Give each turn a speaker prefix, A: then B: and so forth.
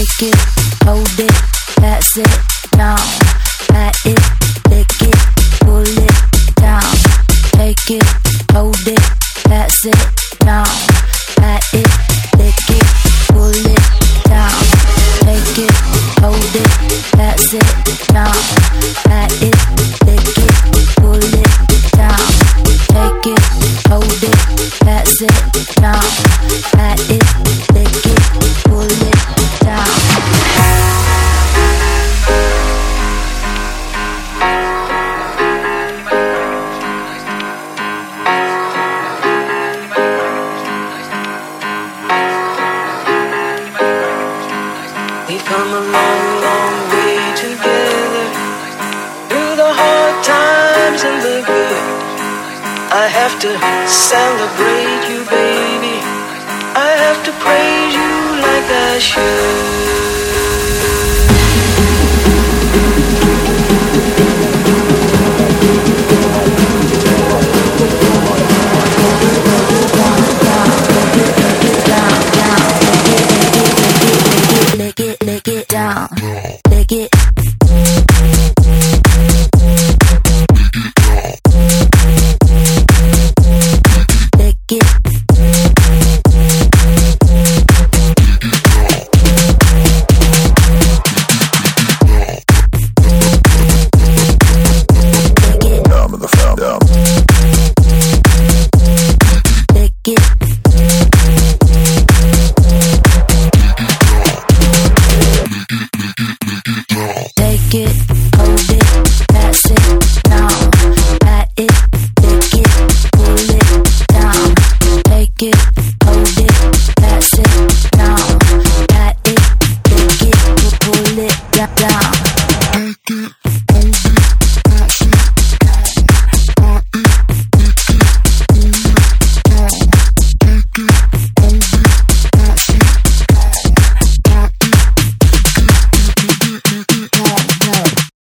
A: Take it, hold it, pass it down. Pat it, lick it, pull it down. Take it, hold it, pass it down. Pat it, lick it, pull it down. Take it, hold it, pass it down. Pat it, lick it, pull it down. Take it, hold it, pass it down. Pat it, lick it, pull it down.
B: We've come a long, long way together, through the hard times and the good. I have to celebrate you, baby. I have to praise you like I should.